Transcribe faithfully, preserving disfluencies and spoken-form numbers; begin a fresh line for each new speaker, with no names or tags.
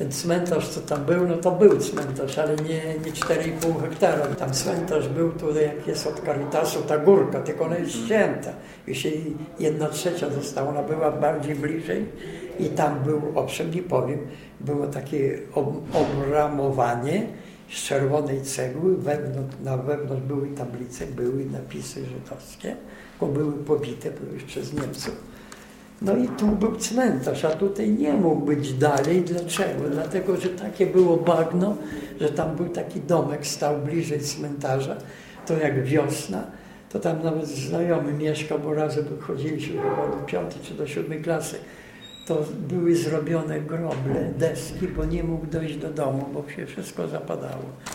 ten cmentarz, co tam był, no to był cmentarz, ale nie, nie cztery i pół hektara. Tam cmentarz był tutaj, jak jest od Caritasu, ta górka, tylko ona jest ścięta. Już jej jedna trzecia została, ona była bardziej bliżej i tam był, owszem, nie powiem, było takie ob obramowanie z czerwonej cegły, wewnątrz, na wewnątrz były tablice, były napisy żydowskie, bo były pobite były już przez Niemców. No i tu był cmentarz, a tutaj nie mógł być dalej. Dlaczego? Dlatego, że takie było bagno, że tam był taki domek, stał bliżej cmentarza, to jak wiosna, to tam nawet znajomy mieszkał, bo razem chodziliśmy chyba do piątej czy do siódmej klasy. To były zrobione groble, deski, bo nie mógł dojść do domu, bo się wszystko zapadało.